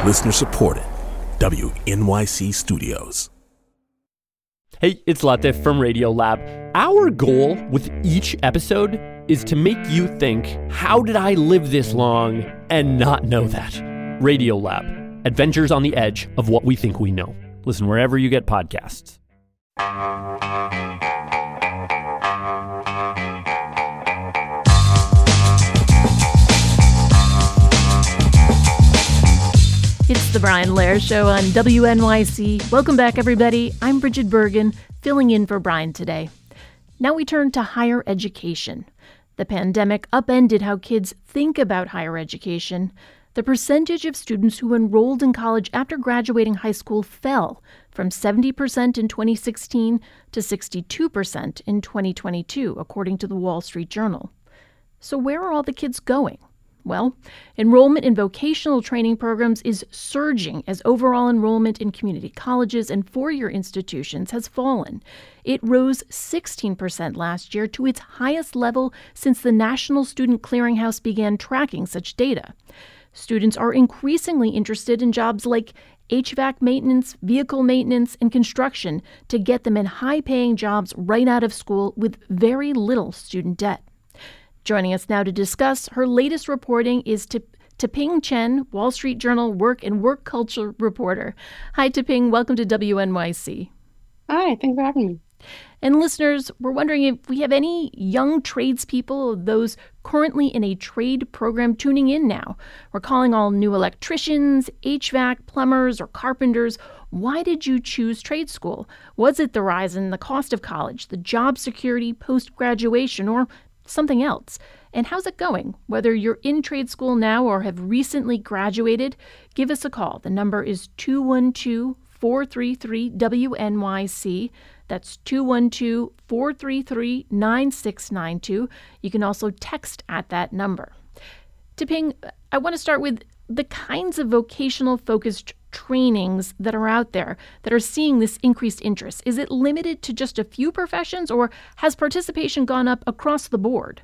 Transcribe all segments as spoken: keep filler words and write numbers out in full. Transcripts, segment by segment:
Listener supported. W N Y C Studios. Hey, it's Latif from Radiolab. Our goal with each episode is to make you think, how did I live this long and not know that? Radiolab, adventures on the edge of what we think we know. Listen wherever you get podcasts. It's the Brian Lehrer Show on W N Y C. Welcome back, everybody. I'm Bridget Bergen, filling in for Brian today. Now we turn to higher education. The pandemic upended how kids think about higher education. The percentage of students who enrolled in college after graduating high school fell from seventy percent in twenty sixteen to sixty-two percent in twenty twenty-two, according to the Wall Street Journal. So where are all the kids going? Well, enrollment in vocational training programs is surging as overall enrollment in community colleges and four-year institutions has fallen. It rose sixteen percent last year to its highest level since the National Student Clearinghouse began tracking such data. Students are increasingly interested in jobs like H V A C maintenance, vehicle maintenance, and construction to get them in high-paying jobs right out of school with very little student debt. Joining us now to discuss her latest reporting is Taping Chen, Wall Street Journal work and work culture reporter. Hi, Taping. Welcome to W N Y C. Hi, thanks for having me. And listeners, we're wondering if we have any young tradespeople, those currently in a trade program tuning in now. We're calling all new electricians, H V A C, plumbers, or carpenters. Why did you choose trade school? Was it the rise in the cost of college, the job security post-graduation, or something else? And how's it going? Whether you're in trade school now or have recently graduated, give us a call. The number is two one two, four three three, W N Y C. That's two one two, four three three, nine six nine two. You can also text at that number. Taping, I want to start with the kinds of vocational focused trainings that are out there that are seeing this increased interest. Is it limited to just a few professions, or has participation gone up across the board?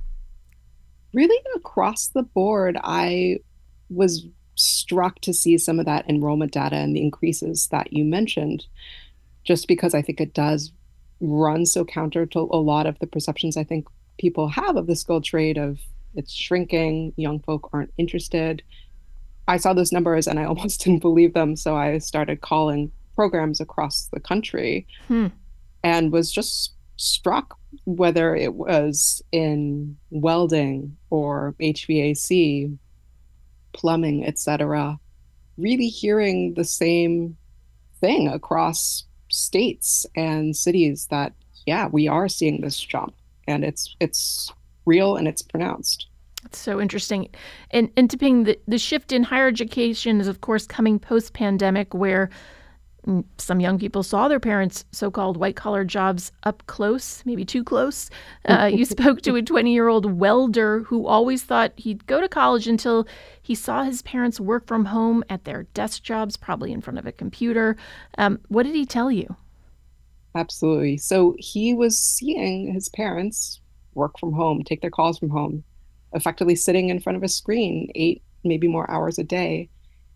Really across the board. I was struck to see some of that enrollment data and the increases that you mentioned, just because I think it does run so counter to a lot of the perceptions I think people have of the skilled trade of it's shrinking, young folk aren't interested. I saw those numbers and I almost didn't believe them. So I started calling programs across the country hmm. and was just struck, whether it was in welding or H V A C, plumbing, et cetera, really hearing the same thing across states and cities that, yeah, we are seeing this jump and it's it's real and it's pronounced. It's so interesting. And, and Taping, the, the shift in higher education is, of course, coming post-pandemic, where some young people saw their parents' so-called white-collar jobs up close, maybe too close. Uh, you spoke to a twenty-year-old welder who always thought he'd go to college until he saw his parents work from home at their desk jobs, probably in front of a computer. Um, what did he tell you? Absolutely. So he was seeing his parents work from home, take their calls from home, effectively sitting in front of a screen eight, maybe more hours a day.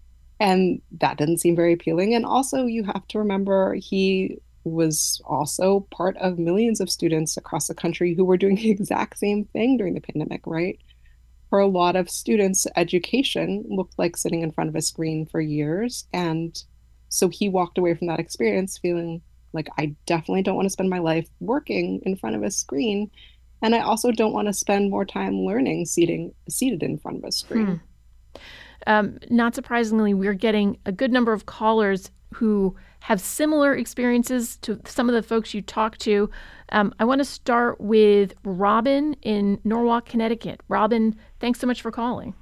And that didn't seem very appealing. And also you have to remember he was also part of millions of students across the country who were doing the exact same thing during the pandemic, right? For a lot of students, education looked like sitting in front of a screen for years. And so he walked away from that experience feeling like, I definitely don't want to spend my life working in front of a screen. And I also don't want to spend more time learning seating, seated in front of a screen. Hmm. Um, not surprisingly, we're getting a good number of callers who have similar experiences to some of the folks you talk to. Um, I want to start with Robin in Norwalk, Connecticut. Robin, thanks so much for calling.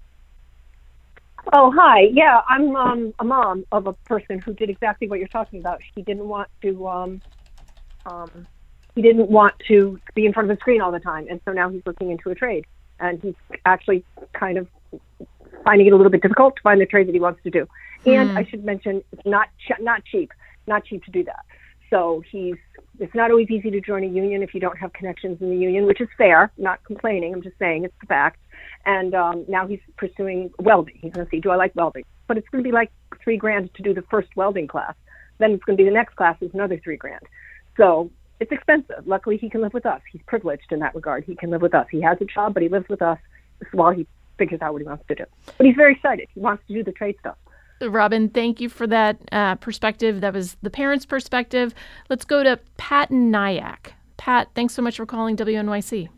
Oh, hi. Yeah, I'm um, a mom of a person who did exactly what you're talking about. He didn't want to um, um, he didn't want to be in front of a screen all the time, and so now he's looking into a trade, and he's actually kind of finding it a little bit difficult to find the trade that he wants to do. And mm. I should mention, it's not ch- not cheap, not cheap to do that. So he's it's not always easy to join a union if you don't have connections in the union, which is fair. Not complaining. I'm just saying it's the fact. And um, now he's pursuing welding. He's going to see, do I like welding? but it's going to be like three grand to do the first welding class. Then it's going to be the next class is another three grand. So it's expensive. Luckily, he can live with us. He's privileged in that regard. He can live with us. He has a job, but he lives with us while he figures out what he wants to do. But he's very excited. He wants to do the trade stuff. Robin, thank you for that uh, perspective. That was the parents' perspective. Let's go to Pat in Nyack. Pat, thanks so much for calling W N Y C.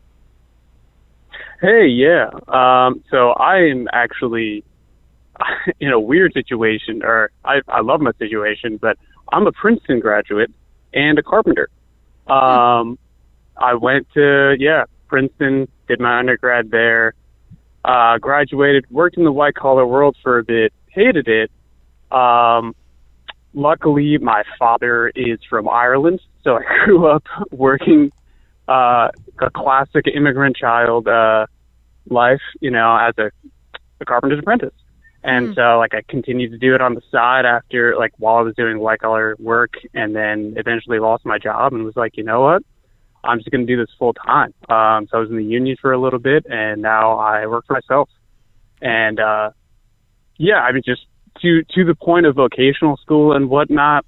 Hey, yeah. Um, so I am actually in a weird situation, or I, I love my situation, but I'm a Princeton graduate and a carpenter. Um, I went to, yeah, Princeton, did my undergrad there, uh, graduated, worked in the white-collar world for a bit, hated it. Um, luckily, my father is from Ireland, so I grew up working uh, a classic immigrant child uh, life, you know, as a, a carpenter's apprentice. And mm. so, like, I continued to do it on the side after, like, while I was doing white-collar work, and then eventually lost my job and was like, you know what? I'm just going to do this full time. Um, so I was in the union for a little bit, and now I work for myself. And, uh, yeah, I mean, just to to the point of vocational school and whatnot,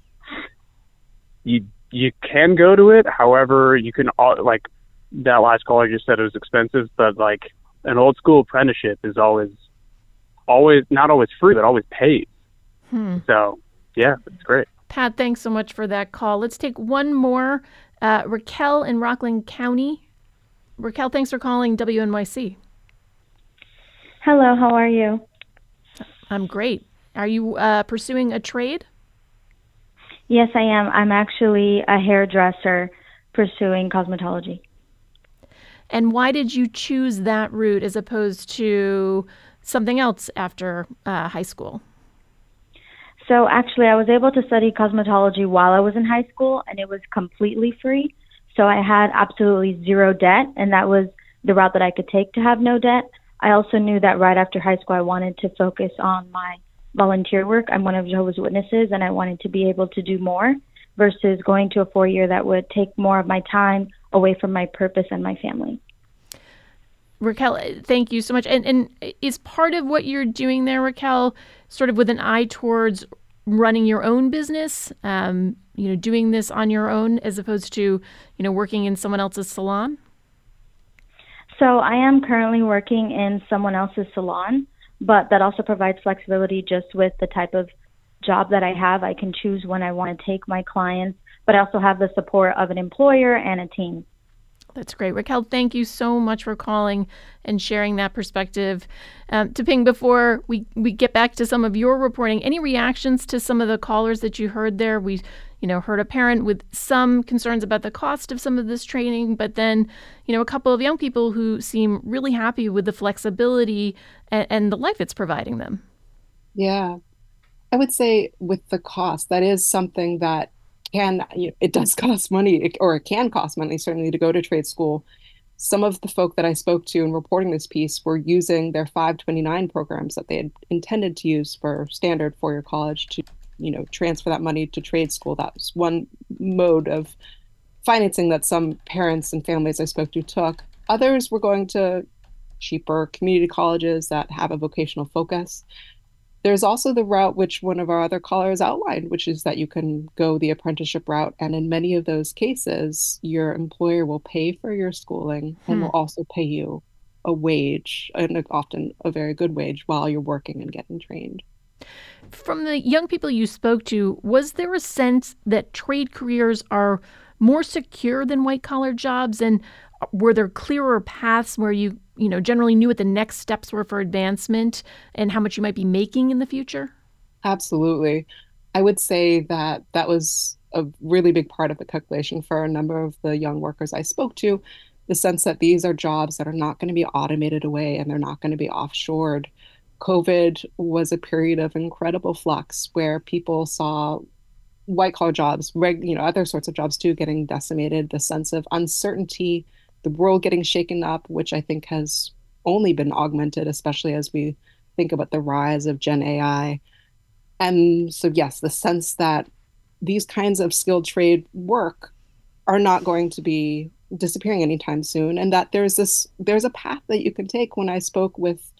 you you can go to it. However, you can, like, that last caller just said it was expensive, but, like, an old school apprenticeship is always, always, not always free, but always paid. Hmm. So, yeah, it's great. Pat, thanks so much for that call. Let's take one more. Uh, Raquel in Rockland County. Raquel, thanks for calling W N Y C. Hello, how are you? I'm great. Are you uh, pursuing a trade? Yes, I am. I'm actually a hairdresser pursuing cosmetology. And why did you choose that route as opposed to something else after uh, high school? So actually, I was able to study cosmetology while I was in high school, and it was completely free. So I had absolutely zero debt, and that was the route that I could take to have no debt. I also knew that right after high school, I wanted to focus on my volunteer work. I'm one of Jehovah's Witnesses, and I wanted to be able to do more versus going to a four-year that would take more of my time away from my purpose and my family. Raquel, thank you so much. And and is part of what you're doing there, Raquel, sort of with an eye towards running your own business, um, you know, doing this on your own as opposed to, you know, working in someone else's salon? So I am currently working in someone else's salon, but that also provides flexibility just with the type of job that I have. I can choose when I want to take my clients, but I also have the support of an employer and a team. That's great. Raquel, thank you so much for calling and sharing that perspective. Um, Topeng, before we, we get back to some of your reporting, any reactions to some of the callers that you heard there? We, you know, heard a parent with some concerns about the cost of some of this training, but then, you know, a couple of young people who seem really happy with the flexibility and, and the life it's providing them. Yeah. I would say with the cost, that is something that can, you know, it does cost money, or it can cost money, certainly, to go to trade school. Some of the folk that I spoke to in reporting this piece were using their five twenty-nine programs that they had intended to use for standard four-year college to, you know, transfer that money to trade school. That was one mode of financing that some parents and families I spoke to took. Others were going to cheaper community colleges that have a vocational focus. There's also the route which one of our other callers outlined, which is that you can go the apprenticeship route. And in many of those cases, your employer will pay for your schooling and hmm. will also pay you a wage, and often a very good wage, while you're working and getting trained. From the young people you spoke to, was there a sense that trade careers are more secure than white-collar jobs? And were there clearer paths where you, you know, generally knew what the next steps were for advancement and how much you might be making in the future? Absolutely. I would say that that was a really big part of the calculation for a number of the young workers I spoke to, the sense that these are jobs that are not going to be automated away and they're not going to be offshored. COVID was a period of incredible flux where people saw white-collar jobs, reg, you know, other sorts of jobs too, getting decimated, the sense of uncertainty, the world getting shaken up, which I think has only been augmented, especially as we think about the rise of Gen A I. And so, yes, the sense that these kinds of skilled trade work are not going to be disappearing anytime soon, and that there's this, there's a path that you can take. When I spoke with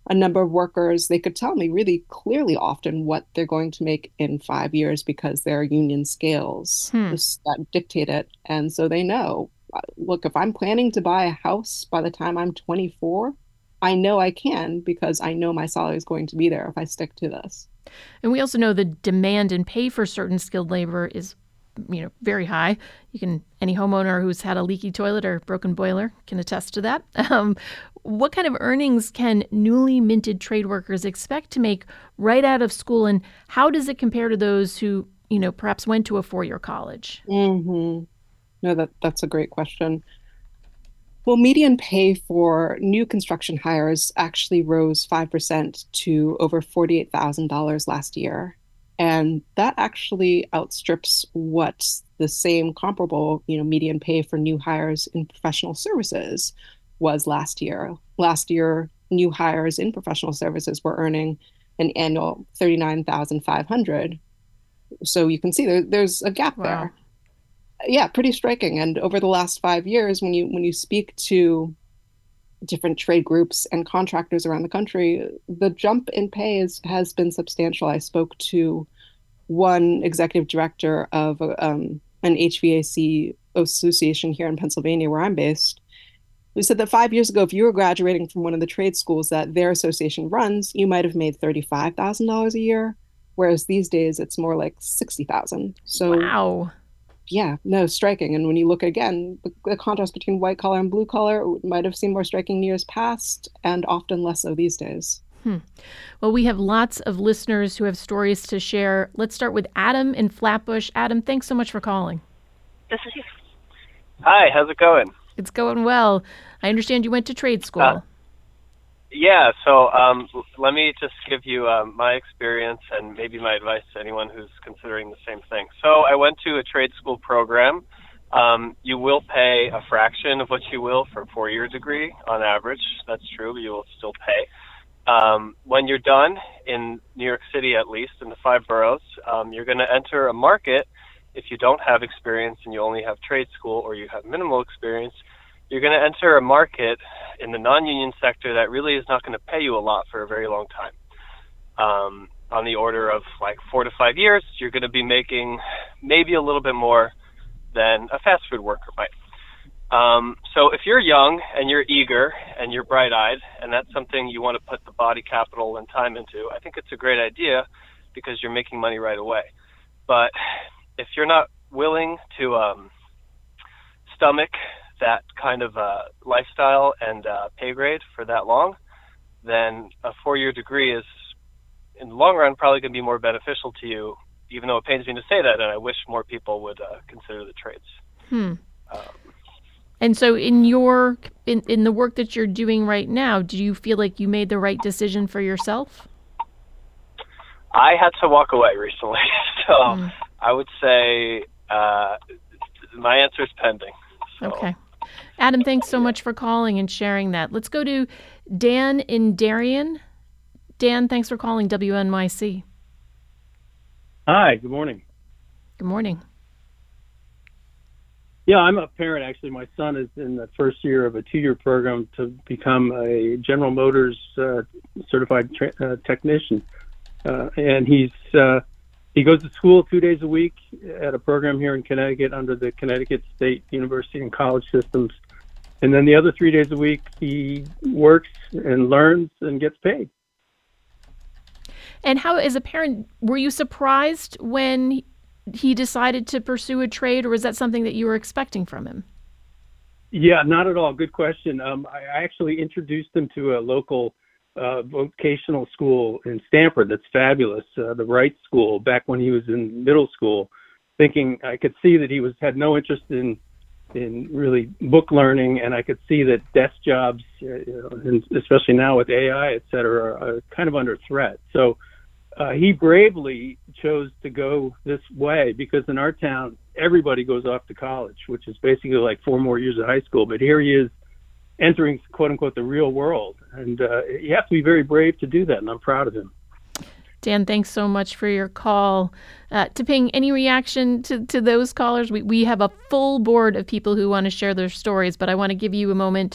a number of workers, they could tell me really clearly often what they're going to make in five years because there are union scales Hmm. that dictate it. And so they know, look, if I'm planning to buy a house by the time I'm twenty-four, I know I can because I know my salary is going to be there if I stick to this. And we also know the demand and pay for certain skilled labor is, you know, very high. You can, any homeowner who's had a leaky toilet or broken boiler can attest to that. Um, what kind of earnings can newly minted trade workers expect to make right out of school, and how does it compare to those who, you know, perhaps went to a four-year college? Mm-hmm. No, that that's a great question. Well, median pay for new construction hires actually rose five percent to over forty-eight thousand dollars last year. And that actually outstrips what the same comparable, you know, median pay for new hires in professional services was last year. Last year, new hires in professional services were earning an annual thirty-nine thousand five hundred dollars. So you can see there, there's a gap Wow. there. Yeah, pretty striking. And over the last five years, when you when you speak to different trade groups and contractors around the country, the jump in pay is, has been substantial. I spoke to one executive director of um, an H V A C association here in Pennsylvania, where I'm based, who said that five years ago, if you were graduating from one of the trade schools that their association runs, you might have made thirty-five thousand dollars a year, whereas these days it's more like sixty thousand dollars. So Wow. yeah, no, striking. And when you look again, the, the contrast between white collar and blue collar might have seemed more striking in years past and often less so these days. Hmm. Well, we have lots of listeners who have stories to share. Let's start with Adam in Flatbush. Adam, thanks so much for calling. This is you. Hi, how's it going? It's going well. I understand you went to trade school. Uh, Yeah, so um, l- let me just give you um, my experience and maybe my advice to anyone who's considering the same thing. So I went to a trade school program. Um, you will pay a fraction of what you will for a four-year degree on average. That's true, but you will still pay. Um, when you're done, in New York City at least, in the five boroughs, um, you're going to enter a market. If you don't have experience and you only have trade school or you have minimal experience, you're going to enter a market in the non-union sector that really is not going to pay you a lot for a very long time. Um, on the order of like four to five years, you're going to be making maybe a little bit more than a fast food worker might. Um, so if you're young and you're eager and you're bright-eyed and that's something you want to put the body capital and time into, I think it's a great idea because you're making money right away. But if you're not willing to um, stomach that kind of uh, lifestyle and uh, pay grade for that long, then a four-year degree is, in the long run, probably going to be more beneficial to you, even though it pains me to say that, and I wish more people would uh, consider the trades. Hmm. Um, And so in your in, in the work that you're doing right now, do you feel like you made the right decision for yourself? I had to walk away recently, so Mm. I would say uh, my answer is pending. So. Okay. Adam, thanks so much for calling and sharing that. Let's go to Dan in Darien. Dan, thanks for calling W N Y C. Hi, good morning. Good morning. Yeah, I'm a parent, actually. My son is in the first year of a two-year program to become a General Motors uh, certified tra- uh, technician. Uh, and he's uh, he goes to school two days a week at a program here in Connecticut under the Connecticut State University and College Systems. And then the other three days a week, he works and learns and gets paid. And how, as a parent, were you surprised when he decided to pursue a trade, or was that something that you were expecting from him? Yeah, not at all. Good question. Um, I I actually introduced him to a local uh, vocational school in Stamford that's fabulous, uh, the Wright School, back when he was in middle school, thinking I could see that he was had no interest in in really book learning, and I could see that desk jobs, uh, you know, and especially now with A I, et cetera, are, are kind of under threat. So uh, he bravely chose to go this way because in our town, everybody goes off to college, which is basically like four more years of high school. But here he is entering, quote unquote, the real world. And uh, you have to be very brave to do that, and I'm proud of him. Dan, thanks so much for your call. Uh, Topeng, any reaction to, to those callers? We we have a full board of people who want to share their stories, but I want to give you a moment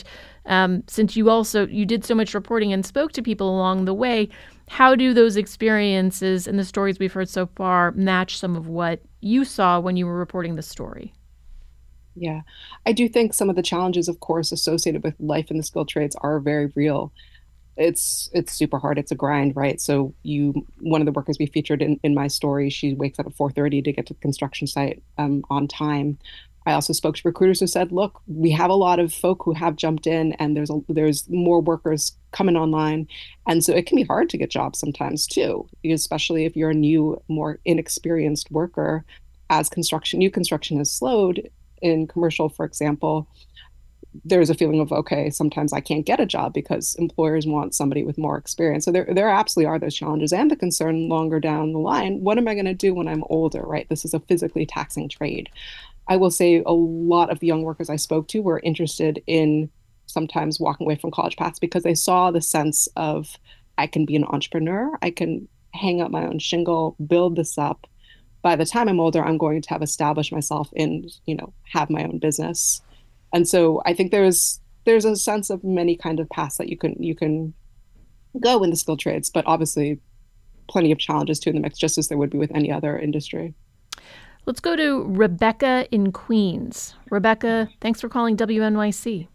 Um, since you also, you did so much reporting and spoke to people along the way, how do those experiences and the stories we've heard so far match some of what you saw when you were reporting the story? Yeah, I do think some of the challenges, of course, associated with life in the skilled trades are very real. It's it's super hard. It's a grind, right? So you, one of the workers we featured in, in my story, she wakes up at four thirty to get to the construction site um, on time. I also spoke to recruiters who said, look, we have a lot of folk who have jumped in and there's a, there's more workers coming online. And so it can be hard to get jobs sometimes too, especially if you're a new, more inexperienced worker. As construction, new construction has slowed in commercial, for example, there's a feeling of, okay, sometimes I can't get a job because employers want somebody with more experience. So there, there absolutely are those challenges and the concern longer down the line. What am I going to do when I'm older, right? This is a physically taxing trade. I will say a lot of the young workers I spoke to were interested in sometimes walking away from college paths because they saw the sense of, I can be an entrepreneur, I can hang up my own shingle, build this up. By the time I'm older, I'm going to have established myself in, you know, have my own business. And so I think there's there's a sense of many kind of paths that you can you can go in the skilled trades, but obviously plenty of challenges too in the mix, just as there would be with any other industry. Let's go to Rebecca in Queens. Rebecca, thanks for calling W N Y C.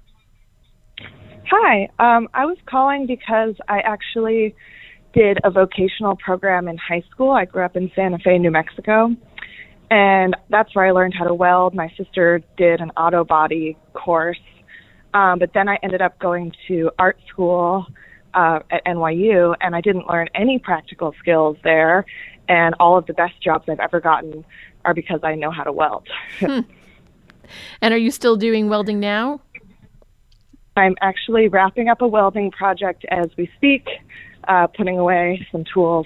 Hi, um, I was calling because I actually did a vocational program in high school. I grew up in Santa Fe, New Mexico. And that's where I learned how to weld. My sister did an auto body course. Um, but then I ended up going to art school uh, at N Y U, and I didn't learn any practical skills there. And all of the best jobs I've ever gotten are because I know how to weld. hmm. And are you still doing welding now? I'm actually wrapping up a welding project as we speak, uh, putting away some tools.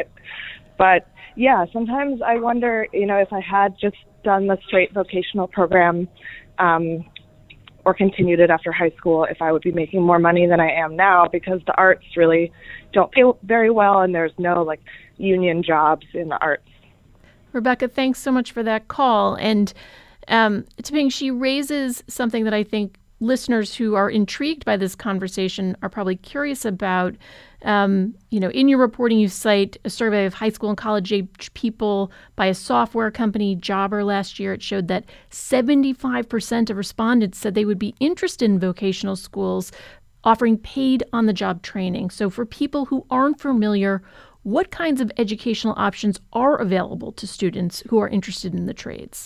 But yeah, sometimes I wonder, you know, if I had just done the straight vocational program um, or continued it after high school, if I would be making more money than I am now, because the arts really don't pay very well and there's no like union jobs in the arts. Rebecca, thanks so much for that call. And um, Topeng, she raises something that I think listeners who are intrigued by this conversation are probably curious about. Um, you know, in your reporting, you cite a survey of high school and college-age people by a software company, Jobber, last year. It showed that seventy-five percent of respondents said they would be interested in vocational schools offering paid on-the-job training. So for people who aren't familiar, what kinds of educational options are available to students who are interested in the trades?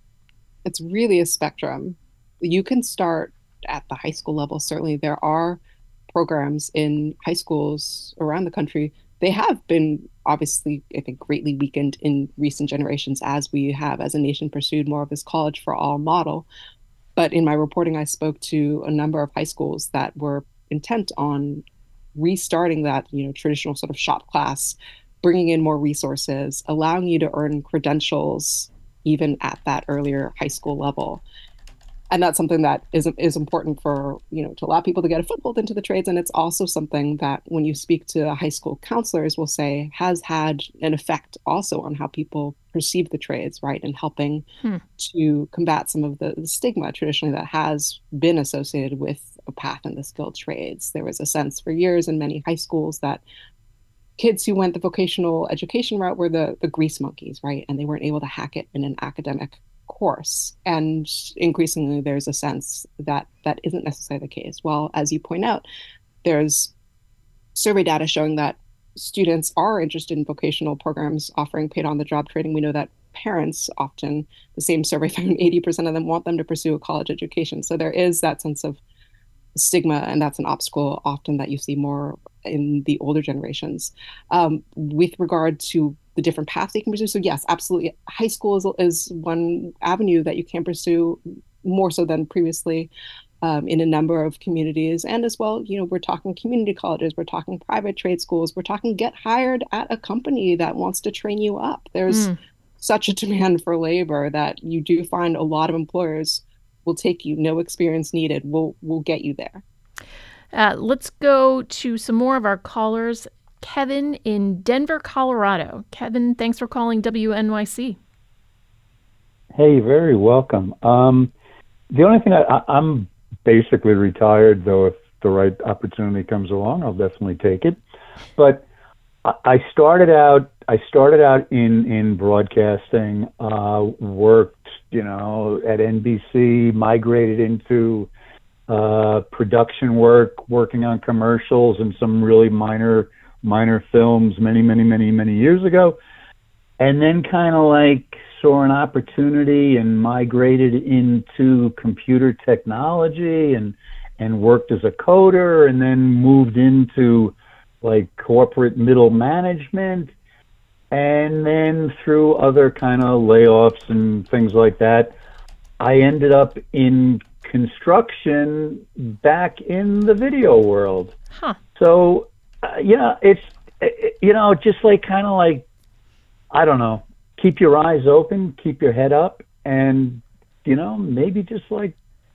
It's really a spectrum. You can start at the high school level. Certainly there are programs in high schools around the country. They have been obviously, I think, greatly weakened in recent generations as we have as a nation pursued more of this college for all model. But in my reporting, I spoke to a number of high schools that were intent on restarting that, you know, traditional sort of shop class, bringing in more resources, allowing you to earn credentials even at that earlier high school level. And that's something that is is important for, you know, to allow people to get a foothold into the trades. And it's also something that when you speak to high school counselors will say has had an effect also on how people perceive the trades, right? And helping hmm. to combat some of the, the stigma traditionally that has been associated with a path in the skilled trades. There was a sense for years in many high schools that kids who went the vocational education route were the, the grease monkeys, right? And they weren't able to hack it in an academic course. And increasingly, there's a sense that that isn't necessarily the case. Well, as you point out, there's survey data showing that students are interested in vocational programs offering paid on-the-job training. We know that parents often, the same survey found eighty percent of them want them to pursue a college education. So there is that sense of stigma, and that's an obstacle often that you see more in the older generations. Um, with regard to the different paths you can pursue, so yes, absolutely, high school is, is one avenue that you can pursue more so than previously um, in a number of communities. And as well, you know, we're talking community colleges, we're talking private trade schools, we're talking get hired at a company that wants to train you up. There's mm. such a demand for labor that you do find a lot of employers will take you, no experience needed, we'll, we'll get you there. Uh, let's go to some more of our callers. Kevin in Denver, Colorado. Kevin, thanks for calling W N Y C. Hey, very welcome. Um, the only thing I, I'm basically retired, though if the right opportunity comes along, I'll definitely take it. But I started out, I started out in, in broadcasting, uh, worked, you know, at N B C, migrated into uh, production work, working on commercials and some really minor, minor films many, many, many, many years ago. And then kind of like saw an opportunity and migrated into computer technology and, and worked as a coder, and then moved into like corporate middle management, and then through other kind of layoffs and things like that, I ended up in construction back in the video world. Huh. So, uh, you know, it's, you know, just like kind of like, I don't know, keep your eyes open, keep your head up, and, you know, maybe just like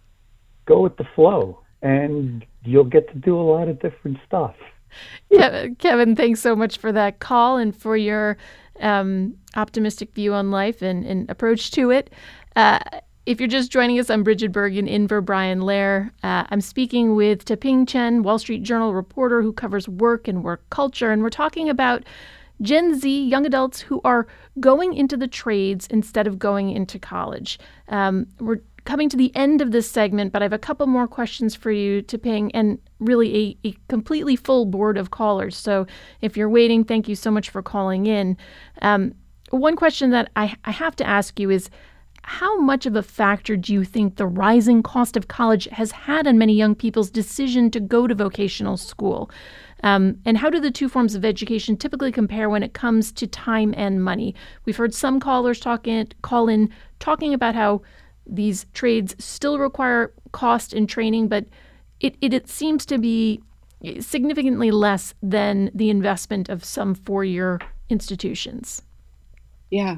go with the flow, and you'll get to do a lot of different stuff. Kevin, Kevin, thanks so much for that call and for your um, optimistic view on life and, and approach to it. Uh, if you're just joining us, I'm Bridget Bergen in for Brian Lehrer. Uh, I'm speaking with Taping Chen, Wall Street Journal reporter who covers work and work culture, and we're talking about Gen Z, young adults who are going into the trades instead of going into college. Um, we're coming to the end of this segment, but I have a couple more questions for you, Taping, and really a, a completely full board of callers. So if you're waiting, thank you so much for calling in. Um, one question that I, I have to ask you is, how much of a factor do you think the rising cost of college has had on many young people's decision to go to vocational school? Um, and how do the two forms of education typically compare when it comes to time and money? We've heard some callers talk in, call in talking about how these trades still require cost and training, but it, it, it seems to be significantly less than the investment of some four-year institutions. Yeah.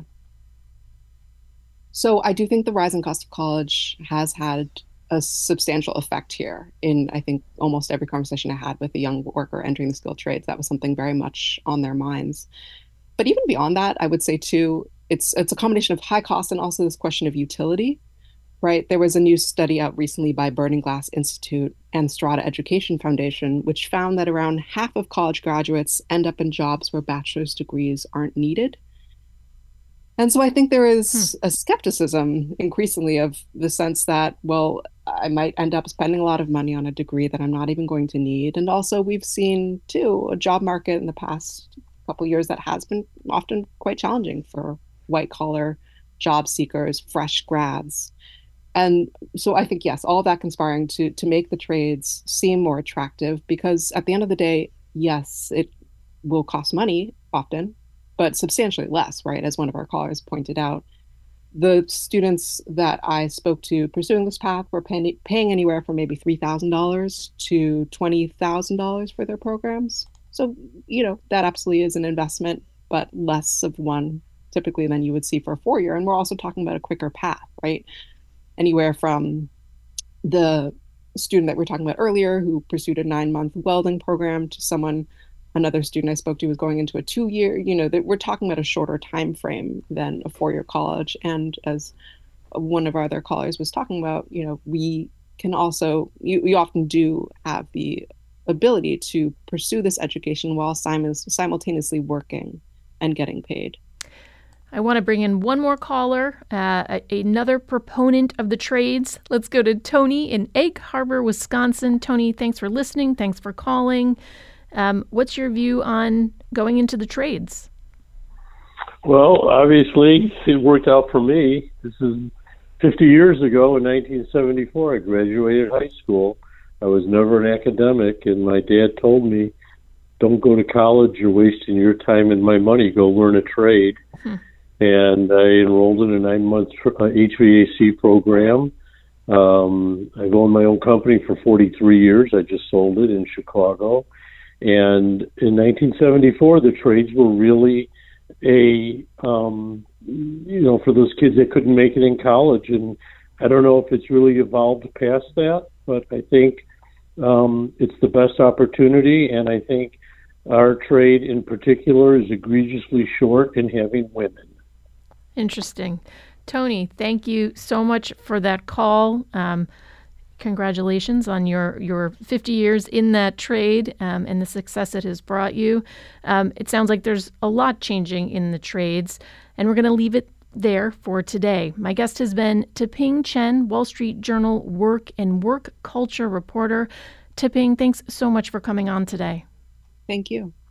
So I do think the rising cost of college has had a substantial effect here in, I think, almost every conversation I had with a young worker entering the skilled trades. That was something very much on their minds. But even beyond that, I would say, too, it's it's a combination of high cost and also this question of utility, right? There was a new study out recently by Burning Glass Institute and Strada Education Foundation, which found that around half of college graduates end up in jobs where bachelor's degrees aren't needed. And so I think there is hmm. a skepticism increasingly of the sense that, well, I might end up spending a lot of money on a degree that I'm not even going to need. And also we've seen, too, a job market in the past couple of years that has been often quite challenging for white-collar job seekers, fresh grads. And so I think, yes, all of that conspiring to to make the trades seem more attractive, because at the end of the day, yes, it will cost money often, but substantially less, right? As one of our callers pointed out, the students that I spoke to pursuing this path were pay, paying anywhere from maybe three thousand dollars to twenty thousand dollars for their programs. So, you know, that absolutely is an investment, but less of one typically than you would see for a four-year. And we're also talking about a quicker path, right? Anywhere from the student that we were talking about earlier who pursued a nine-month welding program to someone, another student I spoke to was going into a two-year, you know, that we're talking about a shorter time frame than a four-year college. And as one of our other callers was talking about, you know, we can also, you, we often do have the ability to pursue this education while sim- simultaneously working and getting paid. I want to bring in one more caller, uh, another proponent of the trades. Let's go to Tony in Egg Harbor, Wisconsin. Tony, thanks for listening. Thanks for calling. Um, what's your view on going into the trades? Well, obviously, it worked out for me. This is fifty years ago in nineteen seventy-four. I graduated high school. I was never an academic, and my dad told me, don't go to college. You're wasting your time and my money. Go learn a trade. Hmm. And I enrolled in a nine-month H V A C program. Um, I've owned my own company for forty-three years. I just sold it in Chicago. And in nineteen seventy-four, the trades were really a, um, you know, for those kids that couldn't make it in college. And I don't know if it's really evolved past that, but I think um, it's the best opportunity. And I think our trade in particular is egregiously short in having women. Interesting. Tony, thank you so much for that call. Um, congratulations on your, your fifty years in that trade um, and the success it has brought you. Um, it sounds like there's a lot changing in the trades, and we're going to leave it there for today. My guest has been Taeping Chen, Wall Street Journal work and work culture reporter. Taeping, thanks so much for coming on today. Thank you.